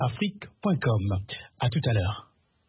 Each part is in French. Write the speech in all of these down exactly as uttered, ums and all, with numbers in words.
afrique point com. À tout à l'heure.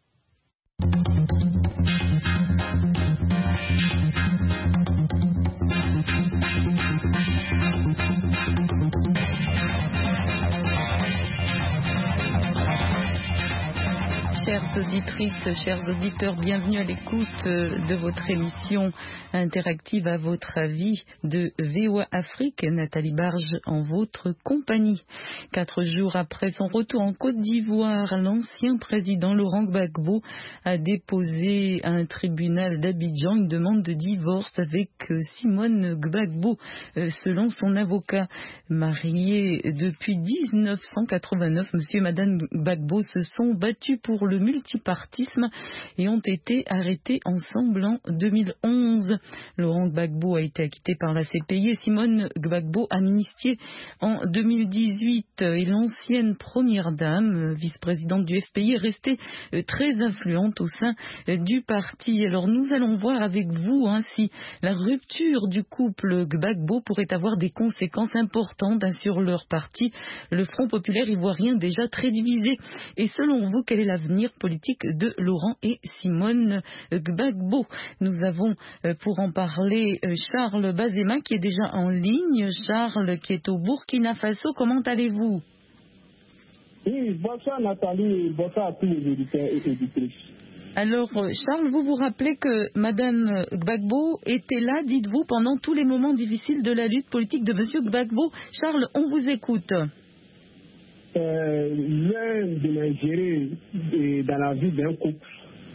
Chères auditrices, chers auditeurs, bienvenue à l'écoute de votre émission interactive à votre avis de V O A Afrique. Nathalie Barge en votre compagnie. Quatre jours après son retour en Côte d'Ivoire, l'ancien président Laurent Gbagbo a déposé à un tribunal d'Abidjan une demande de divorce avec Simone Gbagbo. Selon son avocat, marié depuis dix-neuf cent quatre-vingt-neuf, monsieur et madame Gbagbo se sont battus pour le multipartisme et ont été arrêtés ensemble en deux mille onze. Laurent Gbagbo a été acquitté par la C P I et Simone Gbagbo amnistiée en deux mille dix-huit. Et l'ancienne première dame, vice-présidente du F P I, est restée très influente au sein du parti. Alors nous allons voir avec vous hein, si la rupture du couple Gbagbo pourrait avoir des conséquences importantes hein, sur leur parti, le Front populaire ivoirien déjà très divisé. Et selon vous, quel est l'avenir politique de Laurent et Simone Gbagbo? Nous avons pour en parler Charles Bazema qui est déjà en ligne. Charles qui est au Burkina Faso, comment allez-vous? Oui, bonsoir Nathalie, bonsoir à tous les auditeurs et auditrices. Alors Charles, vous vous rappelez que Madame Gbagbo était là, dites-vous, pendant tous les moments difficiles de la lutte politique de Monsieur Gbagbo. Charles, on vous écoute. Euh, l'un de mes gérés dans la vie d'un couple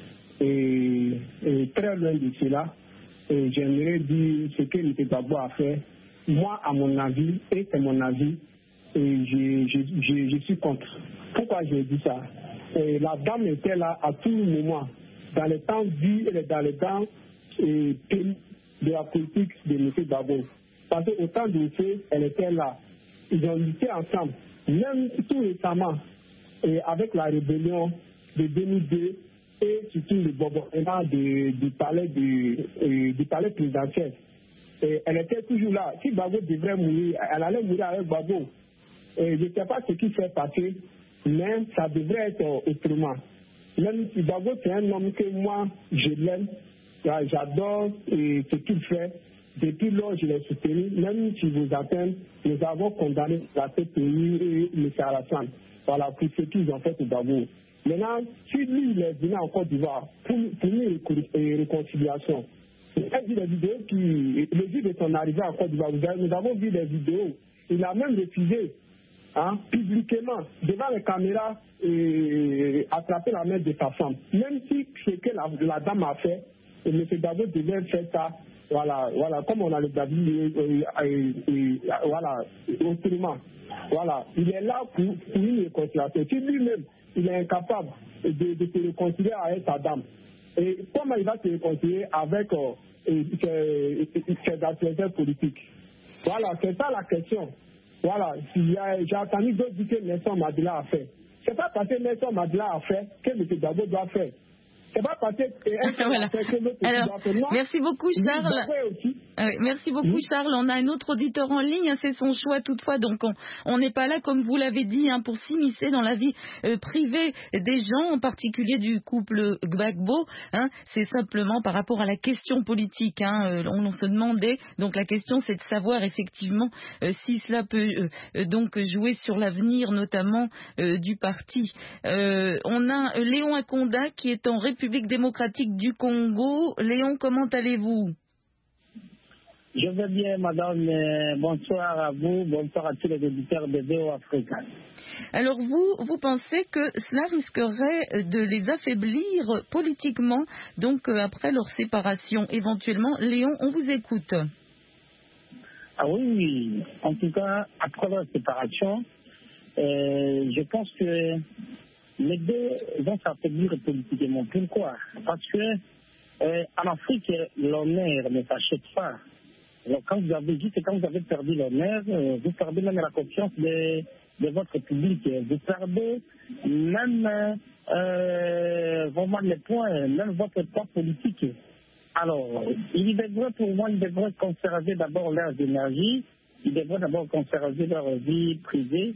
et, et très loin de cela, et j'aimerais dire ce que M. Gbagbo a fait. Moi, à mon avis, et c'est mon avis, et je, je, je, je suis contre. Pourquoi j'ai dit ça? Et la dame était là à tout moment, dans les temps durs et dans les temps et, de la politique de M. Gbagbo. Parce qu'au temps de feu, elle était là. Ils ont lutté ensemble. Même tout récemment, et avec la rébellion de deux mille deux et surtout le bombardement du, du, palais du, euh, du palais présidentiel, et elle était toujours là. Si Gbagbo devrait mourir, elle allait mourir avec Gbagbo. Et je ne sais pas ce qui s'est passé, mais ça devrait être autrement. Même si Gbagbo c'est un homme que moi je l'aime, j'adore ce qu'il fait. Depuis lors, je l'ai soutenu, même si vous atteignez, nous avons condamné la C P I et M. Alassane. Voilà, pour ce qu'ils ont fait au Gbagbo. Maintenant, si lui, il est venu en Côte d'Ivoire pour, pour une réconciliation, vous avez vu les vidéos qui, le jour de son arrivée en Côte d'Ivoire, nous avons vu des vidéos. Il a même refusé, hein, publiquement, devant les caméras, et attraper la main de sa femme. Même si ce que la, la dame a fait, et M. Gbagbo devait faire ça. Voilà, voilà, comme on a le David, euh, euh, euh, voilà, autrement. Voilà, il est là pour, pour une réconciliation. Si lui-même, il est incapable de, de se réconcilier avec sa dame, et comment il va se réconcilier avec euh, euh, ses, ses adversaires politiques? Voilà, c'est ça la question. Voilà, j'ai entendu d'autres dire que Nelson Mandela a fait. C'est pas parce que Nelson Mandela a fait que M. Gbagbo doit faire. C'est pas parce que voilà. Alors, merci beaucoup Charles. Euh, merci beaucoup oui. Charles. On a un autre auditeur en ligne, hein, c'est son choix toutefois, donc on n'est pas là, comme vous l'avez dit, hein, pour s'immiscer dans la vie euh, privée des gens, en particulier du couple Gbagbo. Hein, c'est simplement par rapport à la question politique. Hein, euh, on, on se demandait, donc la question c'est de savoir effectivement euh, si cela peut euh, donc jouer sur l'avenir, notamment euh, du parti. Euh, on a euh, Léon Akonda qui est en République démocratique du Congo. Léon, comment allez-vous? Je vais bien, madame. Bonsoir à vous, bonsoir à tous les auditeurs de V O A Afrique. Alors vous, vous pensez que cela risquerait de les affaiblir politiquement, donc euh, après leur séparation éventuellement? Léon, on vous écoute. Ah oui, en tout cas, après leur séparation, euh, je pense que les deux vont s'affaiblir politiquement. Pourquoi? Parce que euh, en Afrique, l'honneur ne s'achète pas. Alors, quand vous avez dit que quand vous avez perdu l'honneur, euh, vous perdez même la confiance de, de votre public. Vous perdez même euh, vraiment les points, même votre poids politique. Alors, il devrait, pour moi, ils devraient conserver d'abord leurs énergies, ils devraient d'abord conserver leur vie privée,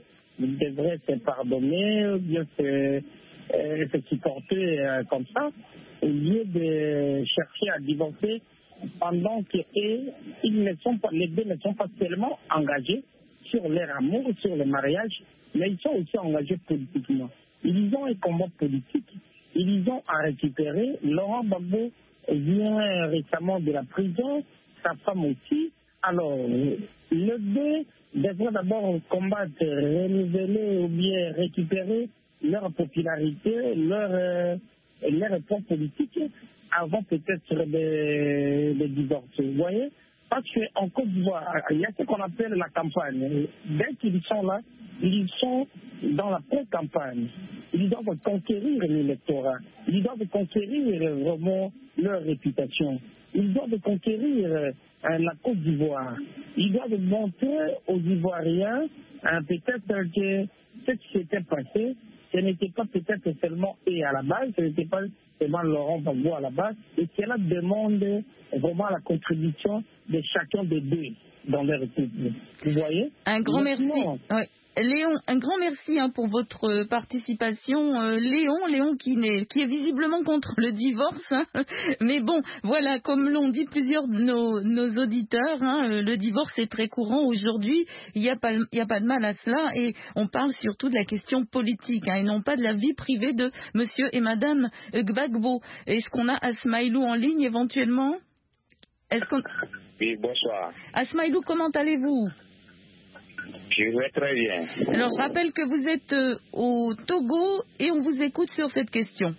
il devrait se pardonner ou bien se, euh, se supporter euh, comme ça, au lieu de chercher à divorcer pendant que eux, ils ne sont pas, les deux ne sont pas seulement engagés sur leur amour, sur le mariage, mais ils sont aussi engagés politiquement. Ils ont un combat politique, ils ont à récupérer. Laurent Gbagbo vient récemment de la prison, sa femme aussi. Alors, les deux devraient d'abord combattre, renouveler ou bien récupérer leur popularité, leur, euh, leur poids politique avant peut-être de, de divorcer. Vous voyez? Parce qu'en Côte d'Ivoire, il y a ce qu'on appelle la campagne. Dès qu'ils sont là, ils sont dans la pré-campagne. Ils doivent conquérir l'électorat. Ils doivent conquérir vraiment leur réputation. Ils doivent conquérir euh, la Côte d'Ivoire. Ils doivent montrer aux Ivoiriens euh, peut-être que ce qui s'était passé, ce n'était pas peut-être seulement eux à la base, ce n'était pas seulement Laurent Gbagbo à la base, et cela demande vraiment la contribution de chacun des deux dans leur couple. Vous voyez? Un grand merci. Ouais. Léon, un grand merci hein, pour votre participation. Euh, Léon, Léon qui, n'est, qui est visiblement contre le divorce. Hein. Mais bon, voilà, comme l'ont dit plusieurs de nos, nos auditeurs, hein, le divorce est très courant aujourd'hui. Il n'y a, a pas de mal à cela. Et on parle surtout de la question politique hein, et non pas de la vie privée de monsieur et madame Gbagbo. Est-ce qu'on a Asmaïlou en ligne éventuellement? Est-ce qu'on... Oui, bonsoir. Asmaïlou, comment allez-vous? Je vais très bien. Alors, je rappelle que vous êtes euh, au Togo et on vous écoute sur cette question.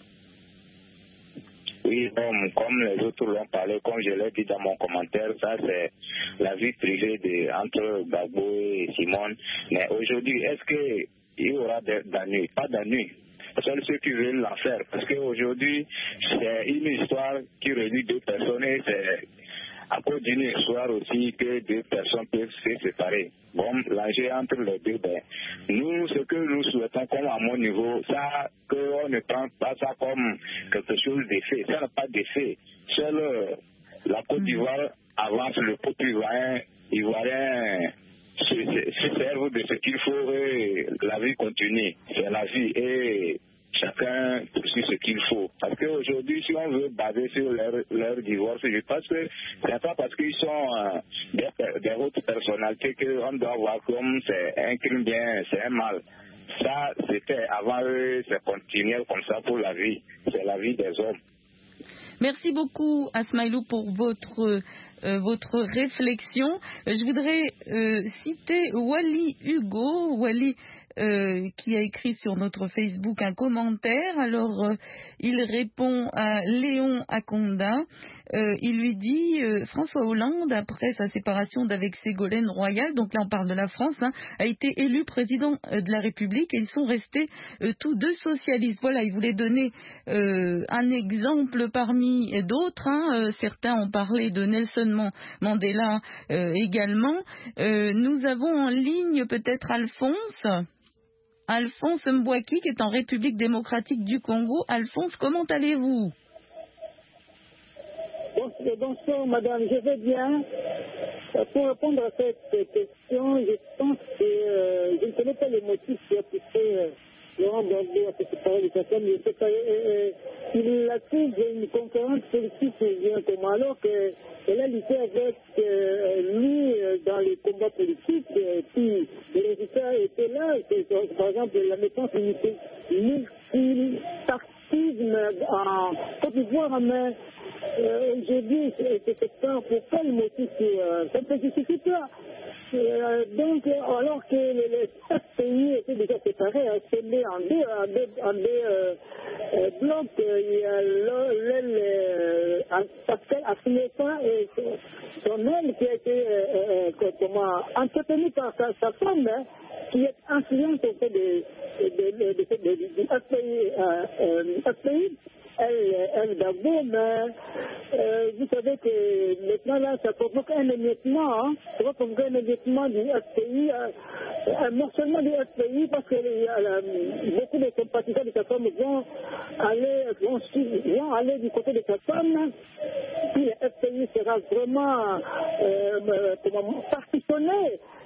Oui, bon, comme les autres l'ont parlé, comme je l'ai dit dans mon commentaire, ça c'est la vie privée de, entre Gbagbo et Simone. Mais aujourd'hui, est-ce qu'il y aura d'ennui? Pas d'ennui. Seuls ceux qui veulent la faire. Parce qu'aujourd'hui, c'est une histoire qui relie deux personnes et c'est à cause d'une histoire aussi que deux personnes peuvent se séparer. Bon, l'enjeu entre les deux, ben, nous, ce que nous souhaitons, comme à mon niveau, ça, qu'on ne prend pas ça comme quelque chose d'effet. Ça n'a pas d'effet. Seule euh, la Côte d'Ivoire avance, le peuple ivoirien, ivoirien se, se, se serve de ce qu'il faut et la vie continue. C'est la vie et chacun poursuit ce qu'il faut. Parce qu'aujourd'hui, si on veut baser sur leur, leur divorce, je pense que c'est pas parce qu'ils sont euh, des, des hautes personnalités qu'on doit voir comme c'est un crime bien, c'est un mal. Ça, c'était avant eux, c'est continuel comme ça pour la vie. C'est la vie des hommes. Merci beaucoup, Asmaïlou, pour votre... Euh, votre réflexion. Je voudrais euh, citer Wally Hugo, Wally euh, qui a écrit sur notre Facebook un commentaire. Alors, euh, il répond à Léon Akonda. Euh, il lui dit euh, François Hollande, après sa séparation d'avec Ségolène Royal, donc là on parle de la France, hein, a été élu président euh, de la République et ils sont restés euh, tous deux socialistes. Voilà, il voulait donner euh, un exemple parmi d'autres. Hein, euh, certains ont parlé de Nelson Mandela euh, également. Euh, nous avons en ligne peut-être Alphonse. Alphonse Mbouaki qui est en République démocratique du Congo. Alphonse, comment allez-vous? Bonsoir madame, je vais bien. Pour répondre à cette question, je pense que euh, je ne connais pas les motifs qui ont poussé euh, Laurent Gbagbo à se séparer de sa femme. Il euh, euh, accuse une concurrence politique bien comme alors qu'elle a lutté avec euh, lui euh, dans les combats politiques. Euh, puis les résultats étaient là. C'est, par exemple, la naissance d'une multipartisme en Côte d'Ivoire, mais Euh, j'ai dit, c'est ça, pour quel motif euh, ça ne se justifie pas. Euh, donc, alors que les, les sept pays étaient déjà séparés, hein, scellés en deux, en deux, en deux euh, euh, blocs, il y a l'aile euh, Pascal Affineta et son aile qui a été euh, euh, comment, entretenue par sa, sa femme, hein, qui est influente auprès de, de, de, de, de, de, de, de F P I, euh, euh, F P I. Elle, elle d'abord, mais euh, vous savez que maintenant là, ça provoque un émiettement, hein, ça va provoquer un émiettement du F P I, euh, un morcellement du F P I, parce que y a, là, beaucoup de sympathisants de sa femme vont aller, vont, vont aller du côté de sa femme, puis le F P I sera vraiment euh, comment, partitionné.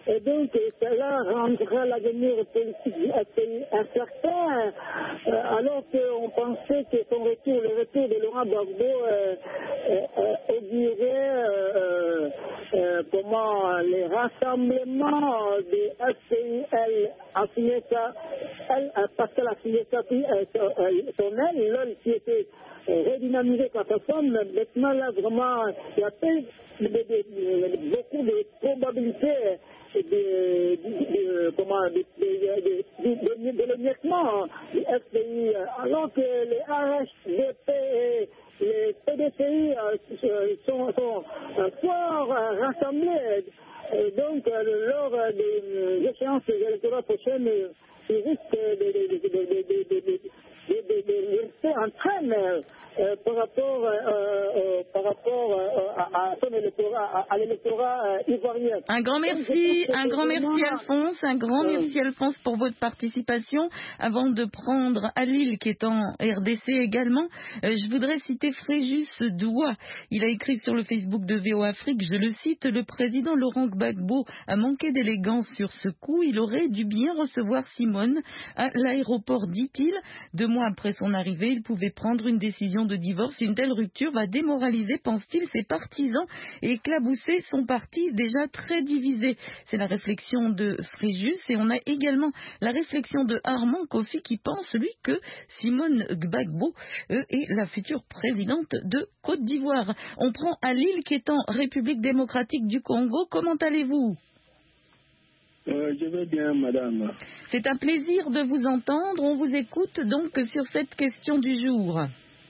Et donc, cela rendra l'avenir politique du F P I incertain, euh, alors qu'on pensait que son retour, le retour de Laurent Gbagbo euh, euh, augurait euh, euh, comment les rassemblements des F P I, elle a signé ça, elle, parce qu'elle a signé ça, puis euh, son aile, là, qui était redynamisé par personne, maintenant là vraiment, il y a de, de, de, beaucoup de probabilités de, de, comment, de, de, de, de, de l'émiettement du F P I, alors que les R H D P et les P D C I sont, sont fort rassemblés. Et donc, lors des échéances électorales prochaines, ils risquent de, de, de, de, de, de, de de, de, de rester en train euh, par rapport, euh, euh, par rapport euh, à, à, son électorat, à, à l'électorat euh, ivoirien. Un grand merci, un grand merci Alphonse, un grand euh... merci Alphonse pour votre participation. Avant de prendre Alil qui est en R D C également, euh, je voudrais citer Fréjus Doua. Il a écrit sur le Facebook de V O Afrique, je le cite, le président Laurent Gbagbo a manqué d'élégance sur ce coup, il aurait dû bien recevoir Simone à l'aéroport, dit-il. Deux mois après son arrivée, il pouvait prendre une décision de divorce. Une telle rupture va démoraliser, pense-t-il, ses partisans et éclabousser son parti déjà très divisé. C'est la réflexion de Fréjus et on a également la réflexion de Armand Kofi qui pense, lui, que Simone Gbagbo euh, est la future présidente de Côte d'Ivoire. On prend Alil qui est en République démocratique du Congo. Comment allez-vous ? Euh, je vais bien, madame. C'est un plaisir de vous entendre. On vous écoute donc sur cette question du jour.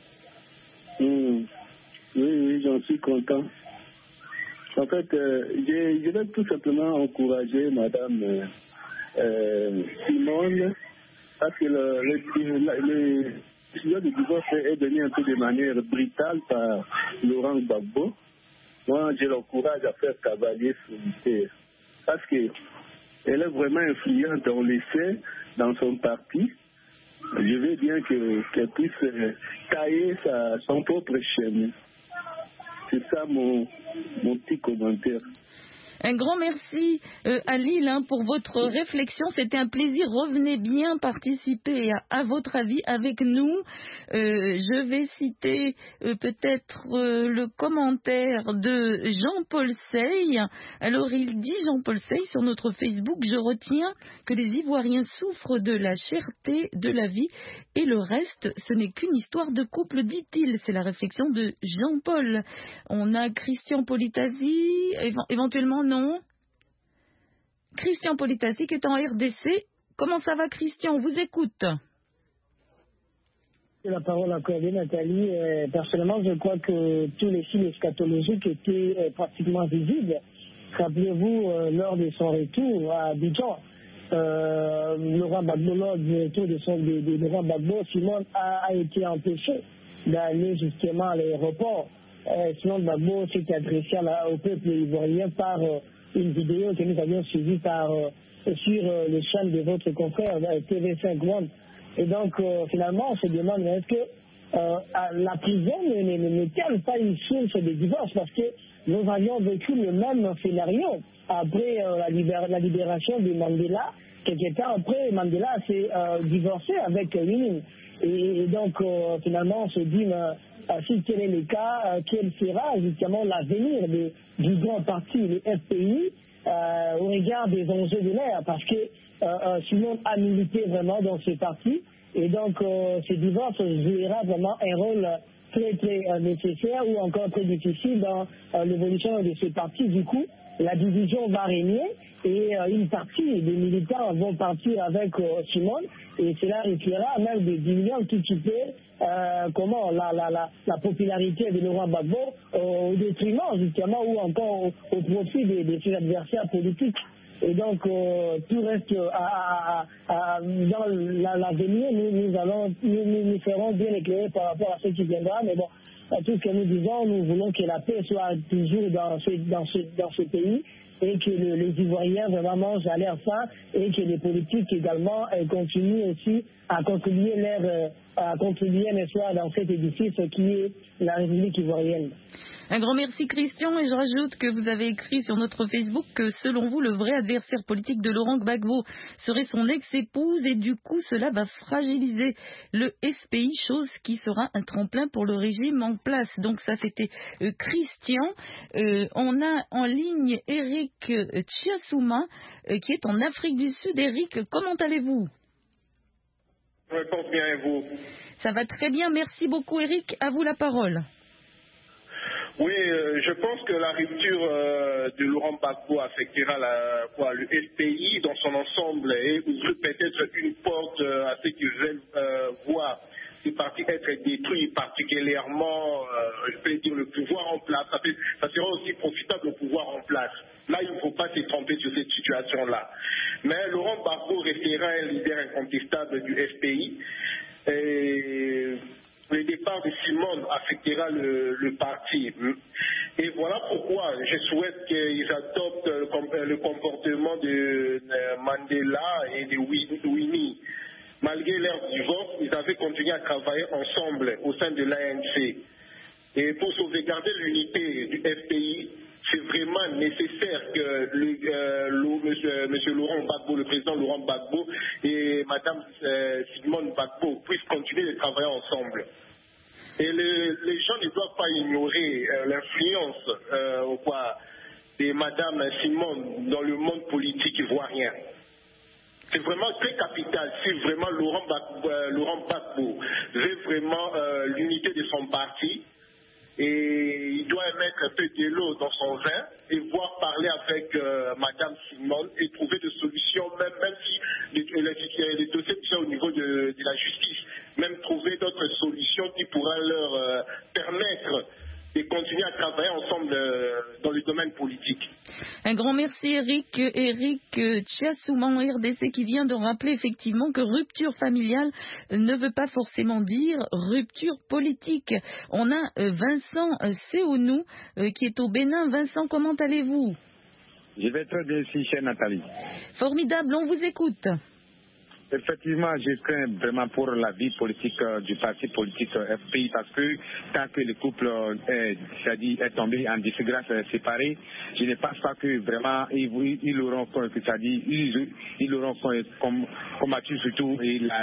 Mmh. Oui, oui, j'en suis content. En fait, euh, je, je vais tout simplement encourager madame euh, euh, Simone, parce que le, le, le, le décision de divorce est donné un peu de manière brutale par Laurent Gbagbo. Moi, je l'encourage à faire cavalier solitaire. Parce que elle est vraiment influente, on le sait, dans son parti. Je veux bien que, qu'elle puisse euh, tailler sa, son propre chemin. C'est ça mon, mon petit commentaire. Un grand merci euh, à Lille hein, pour votre réflexion. C'était un plaisir. Revenez bien participer à, à votre avis avec nous. Euh, je vais citer euh, peut-être euh, le commentaire de Jean-Paul Sey. Alors il dit, Jean-Paul Sey, sur notre Facebook, je retiens que les Ivoiriens souffrent de la cherté de la vie et le reste, ce n'est qu'une histoire de couple, dit-il. C'est la réflexion de Jean-Paul. On a Christian Politasi, éve- éventuellement non. Christian Politasi qui est en R D C. Comment ça va, Christian? On vous écoute. La parole à Claudie Nathalie. Euh, personnellement, je crois que tous les signes eschatologiques étaient euh, pratiquement visibles. Rappelez-vous, euh, lors de son retour à Abidjan, euh, Laurent Gbagbo, lors du retour de, son, de, de Laurent Gbagbo, Simone a, a été empêché d'aller justement à l'aéroport. Euh, Simone Gbagbo s'est adressé à la, au peuple ivoirien par euh, une vidéo que nous avions suivie par, euh, sur euh, le chaîne de votre confrère T V cinq One. Et donc, euh, finalement, on se demande, est-ce que euh, la prison n'est-elle pas une source de divorce? Parce que nous avions vécu le même scénario après euh, la, libér- la libération de Mandela. Quelque temps après, Mandela s'est euh, divorcé avec Winnie. Et, et donc, euh, finalement, on se dit, euh, si tel est le cas, euh, quel sera justement l'avenir de, du grand parti, le F P I, euh, au regard des enjeux de l'ère? Parce que Euh, euh, Simone a milité vraiment dans ce parti et donc euh, ce divorce jouera vraiment un rôle très très euh, nécessaire ou encore très difficile dans euh, l'évolution de ce parti. Du coup, la division va régner et euh, une partie des militants vont partir avec euh, Simone et cela risquera même de diminuer un tout petit peu euh, comment la, la, la, la popularité de Laurent Gbagbo euh, au détriment justement ou encore au, au profit de, de ses adversaires politiques. Et donc, euh, tout reste à, à, à, dans l'avenir. Nous, nous, allons, nous, nous serons bien éclairés par rapport à ce qui viendra. Mais bon, tout ce que nous disons, nous voulons que la paix soit toujours dans ce, dans ce, dans ce pays et que le, les Ivoiriens vraiment mangent à leur faim et que les politiques également euh, continuent aussi à contribuer, leur, euh, à contribuer n'est-ce pas, dans cet édifice qui est la République ivoirienne. Un grand merci Christian, et je rajoute que vous avez écrit sur notre Facebook que selon vous le vrai adversaire politique de Laurent Gbagbo serait son ex-épouse et du coup cela va fragiliser le F P I, chose qui sera un tremplin pour le régime en place. Donc ça c'était euh, Christian. Euh, on a en ligne Eric euh, Tchiassouma euh, qui est en Afrique du Sud. Eric, comment allez-vous? Je pense bien, et vous? Ça va très bien, merci beaucoup Eric, à vous la parole. Oui, euh, je pense que la rupture euh, de Laurent Gbagbo affectera la, quoi, le F P I dans son ensemble et ouvre peut-être une porte euh, à ceux qui veulent euh, voir ces partis être détruits, particulièrement, euh, je peux dire, le pouvoir en place. Ça, fait, ça sera aussi profitable au pouvoir en place. Là, il ne faut pas se tromper sur cette situation-là. Mais Laurent Gbagbo restera un leader incontestable du F P I. Et le départ de Simone affectera le, le parti. Et voilà pourquoi je souhaite qu'ils adoptent le, le comportement de Mandela et de Winnie. Malgré leur divorce, ils avaient continué à travailler ensemble au sein de l'A N C. Et pour sauvegarder l'unité du F P I, c'est vraiment nécessaire que le, euh, le, monsieur, monsieur Laurent Gbagbo, le président Laurent Gbagbo et madame euh, Simone Gbagbo puissent continuer de travailler ensemble. Et le, les gens ne doivent pas ignorer euh, l'influence euh, quoi, de madame Simone dans le monde politique ivoirien. C'est vraiment très capital si vraiment Laurent Gbagbo, euh, Laurent Gbagbo veut vraiment euh, l'unité de son parti. Et il doit mettre un peu de l'eau dans son vin et voir parler avec euh, madame Simone et trouver des solutions, même, même si les, les, les dossiers sont au niveau de, de la justice, même trouver d'autres solutions qui pourraient leur euh, permettre de continuer à travailler ensemble euh, dans le domaine politique. Un grand merci Eric, Eric Tchiassouma en R D C qui vient de rappeler effectivement que rupture familiale ne veut pas forcément dire rupture politique. On a Vincent Seounou qui est au Bénin. Vincent, comment allez-vous? Je vais très bien ici, chère Nathalie. Formidable, on vous écoute. Effectivement, je crains vraiment pour la vie politique euh, du parti politique euh, F P I parce que tant que le couple euh, est, c'est-à-dire est tombé en disgrâce euh, séparé, je ne pense pas que vraiment ils, ils auront, c'est-à-dire ils, ils auront com, combattu surtout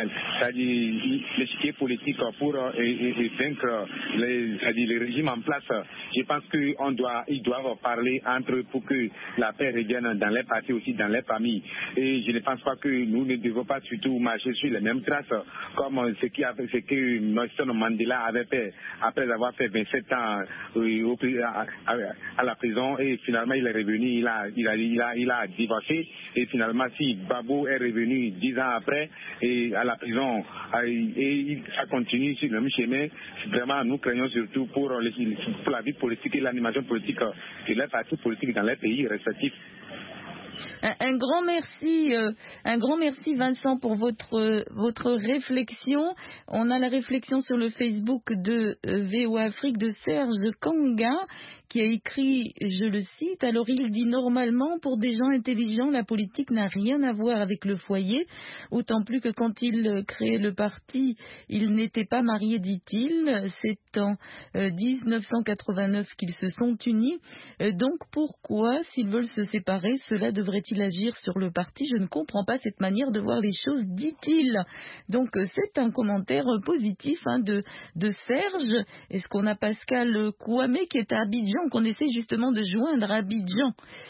l'échiquier politique pour euh, et, et, et vaincre les, c'est-à-dire les régimes en place. Je pense qu'on doit, ils doivent parler entre eux pour que la paix revienne dans les partis aussi, dans les familles. Et je ne pense pas que nous ne devons pas surtout marcher sur les mêmes traces comme ce, qui avait, ce que Nelson Mandela avait fait après avoir fait vingt-sept ans euh, à, à, à la prison et finalement il est revenu, il a, il a, il a, il a divorcé et finalement si Gbagbo est revenu dix ans après et à la prison et ça continue sur le même chemin, vraiment nous craignons surtout pour, les, pour la vie politique et l'animation politique de les partis politiques dans les pays respectifs. Un, un grand merci, euh, un grand merci Vincent pour votre euh, votre réflexion. On a la réflexion sur le Facebook de euh, V O A Afrique de Serge Kanga qui a écrit, je le cite, alors il dit normalement pour des gens intelligents la politique n'a rien à voir avec le foyer, autant plus que quand il créait le parti il n'était pas marié, dit-il, c'est en euh, dix-neuf cent quatre-vingt-neuf qu'ils se sont unis, euh, donc pourquoi s'ils veulent se séparer cela devrait-il agir sur le parti? Je ne comprends pas cette manière de voir les choses, dit-il. Donc c'est un commentaire positif hein, de, de Serge. Est-ce qu'on a Pascal Kouamé qui est à Abidjan, qu'on essaie justement de joindre à Abidjan?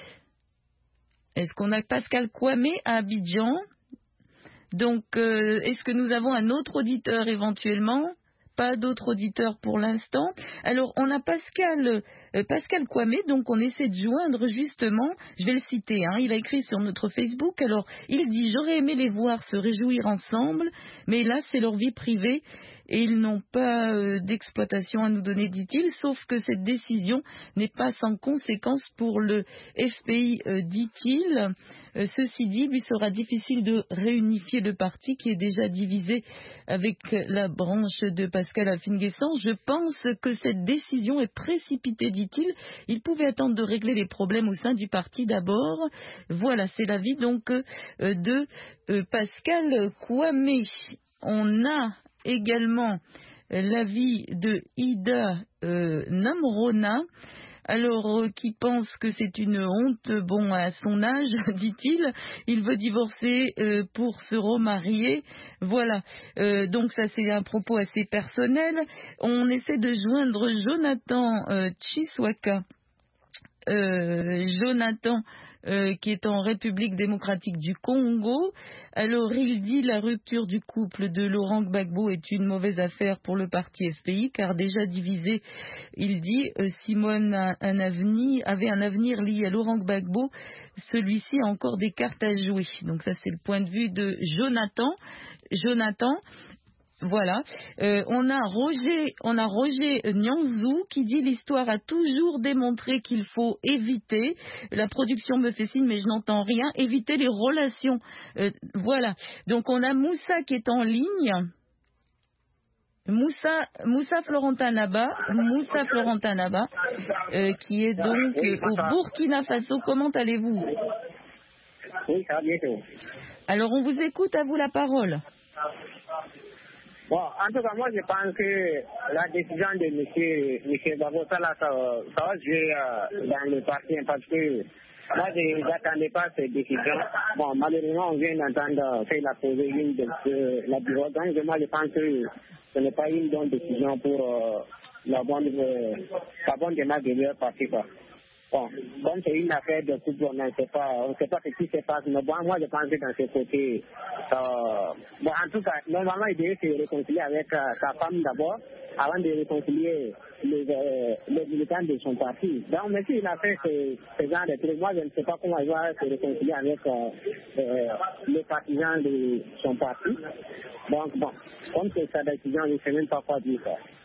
Est-ce qu'on a Pascal Kouamé à Abidjan? Donc euh, est-ce que nous avons un autre auditeur éventuellement? Pas d'autres auditeurs pour l'instant. Alors, on a Pascal, euh, Pascal Kouamé, donc on essaie de joindre justement, je vais le citer, hein, il a écrit sur notre Facebook, alors il dit « J'aurais aimé les voir se réjouir ensemble, mais là c'est leur vie privée et ils n'ont pas euh, d'exploitation à nous donner, dit-il, sauf que cette décision n'est pas sans conséquence pour le F P I, euh, dit-il. Euh, ceci dit, il lui sera difficile de réunifier le parti qui est déjà divisé avec la branche de Pascal Affinguessan. Je pense que cette décision est précipitée, dit-il. Il pouvait attendre de régler les problèmes au sein du parti d'abord. Voilà, c'est l'avis donc euh, de euh, Pascal Kwame. On a également l'avis de Ida euh, Namrona, alors euh, qui pense que c'est une honte, bon, à son âge, dit-il, il veut divorcer euh, pour se remarier, voilà, euh, donc ça c'est un propos assez personnel. On essaie de joindre Jonathan euh, Chiswaka, euh, Jonathan Euh, qui est en République démocratique du Congo. Alors il dit la rupture du couple de Laurent Gbagbo est une mauvaise affaire pour le parti F P I car déjà divisé, il dit euh, Simone a un avenir, avait un avenir lié à Laurent Gbagbo, celui-ci a encore des cartes à jouer. Donc ça c'est le point de vue de Jonathan. Jonathan Voilà. Euh, on a Roger, on a Roger Nyanzou qui dit l'histoire a toujours démontré qu'il faut éviter. La production me fait signe, mais je n'entends rien. Éviter les relations. Euh, voilà. Donc on a Moussa qui est en ligne. Moussa, Moussa Florentin Naba, Moussa Florentin Naba, euh, qui est donc euh, au Burkina Faso. Comment allez-vous? Oui, ça va bien. Alors on vous écoute, à vous la parole. Bon, en tout cas, moi, je pense que la décision de M. Gbagbo, ça, là, ça, ça va jouer euh, dans le parti, parce que moi, je n'attendais pas cette décision. Bon, malheureusement, on vient d'entendre faire la posée une de, de la bureau. Donc, moi, je pense que ce n'est pas une bonne décision pour euh, la bonne, euh, la bonne démarche de leur parti, quoi. Bon, bon c'est une affaire de couple, on ne sait pas, on ne sait pas ce qui se passe, mais bon, moi je pense que dans ce côté, euh, bon, en tout cas, normalement il devait se réconcilier avec euh, sa femme d'abord, avant de réconcilier les, euh, les militants de son parti. Donc, mais s'il a fait ce, ce genre de trucs, moi je ne sais pas comment il va se réconcilier avec euh, euh, les partisans de son parti. Donc, bon, comme c'est sa décision, je ne sais même pas quoi dire.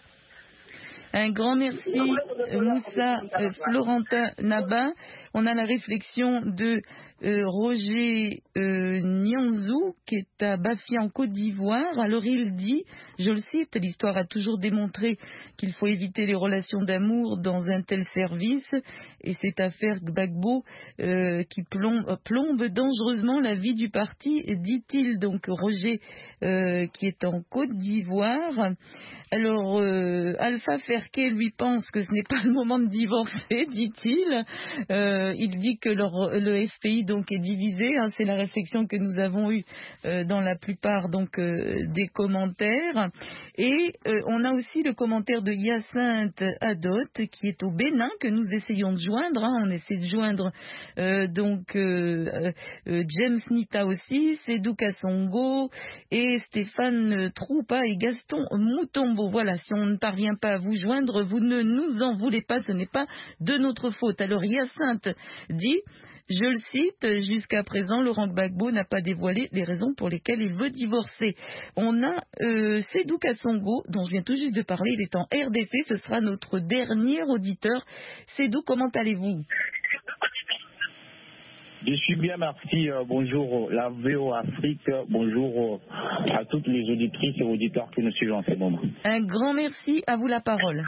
Un grand merci, Moussa euh, Florentin Naba. On a la réflexion de euh, Roger euh, Nyanzou, qui est à Bafia en Côte d'Ivoire. Alors il dit, je le cite, l'histoire a toujours démontré qu'il faut éviter les relations d'amour dans un tel service, et cette affaire Gbagbo euh, qui plombe, plombe dangereusement la vie du parti, dit-il. Donc Roger euh, qui est en Côte d'Ivoire. Alors, euh, Alpha Ferquet, lui, pense que ce n'est pas le moment de divorcer, dit-il. Euh, il dit que leur, le F P I donc est divisé. Hein, c'est la réflexion que nous avons eue euh, dans la plupart donc euh, des commentaires. Et euh, on a aussi le commentaire de Hyacinthe Adot, qui est au Bénin, que nous essayons de joindre. Hein, on essaie de joindre euh, donc euh, euh, James Nita aussi, Sédou Kassongo et Stéphane Troupa et Gaston Moutombo. Voilà, si on ne parvient pas à vous joindre, vous ne nous en voulez pas, ce n'est pas de notre faute. Alors Hyacinthe dit, je le cite, jusqu'à présent, Laurent Gbagbo n'a pas dévoilé les raisons pour lesquelles il veut divorcer. On a euh, Sédou Kassongo, dont je viens tout juste de parler, il est en R D C, ce sera notre dernier auditeur. Sédou, comment allez-vous ? Je suis bien, merci. Euh, bonjour la V O Afrique. Bonjour euh, à toutes les auditrices et auditeurs qui nous suivent en ce moment. Un grand merci, à vous la parole.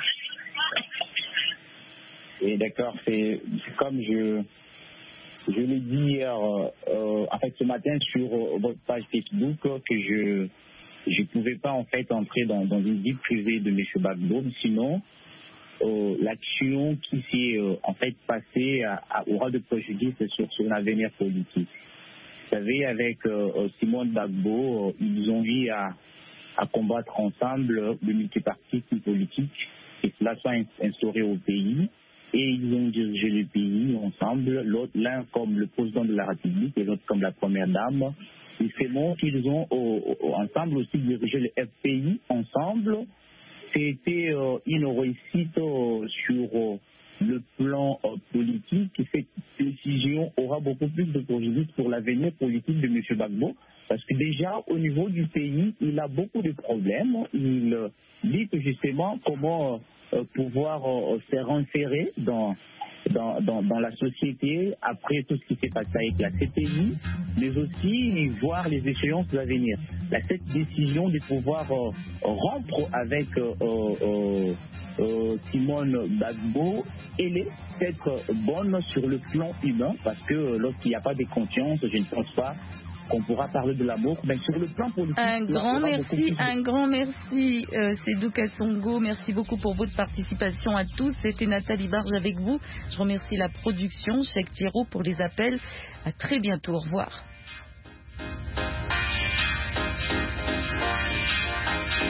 Et d'accord, c'est comme je, je l'ai dit hier, euh, en fait ce matin sur euh, votre page Facebook, que je je pouvais pas en fait entrer dans, dans une vie privée de M. Gbagbo, sinon Euh, l'action qui s'est euh, en fait passée à, à, aura de préjudice sur son avenir politique. Vous savez, avec euh, Simone Gbagbo, euh, ils ont eu à, à combattre ensemble le multipartisme politique, et cela soit instauré au pays, et ils ont dirigé le pays ensemble, l'autre l'un comme le président de la République et l'autre comme la première dame. Et c'est bon qu'ils ont euh, ensemble aussi dirigé le F P I ensemble. C'était euh, une réussite euh, sur euh, le plan euh, politique. Cette décision aura beaucoup plus de préjudice pour l'avenir politique de M. Gbagbo, parce que déjà au niveau du pays, il a beaucoup de problèmes. Il euh, dit que justement comment euh, pouvoir euh, se renferrer dans dans, dans, dans la société, après tout ce qui s'est passé avec la C P I, mais aussi voir les échéances à venir. La, cette décision de pouvoir euh, rompre avec euh, euh, euh, Simone Gbagbo, elle est peut-être bonne sur le plan humain, parce que euh, lorsqu'il n'y a pas de conscience, je ne pense pas qu'on pourra parler de l'amour, mais sur le plan politique... Un grand merci, un grand merci, euh, Sédou Kassongo. Merci beaucoup pour votre participation à tous. C'était Nathalie Barge avec vous. Je remercie la production, Cheikh Thiraud pour les appels. À très bientôt. Au revoir.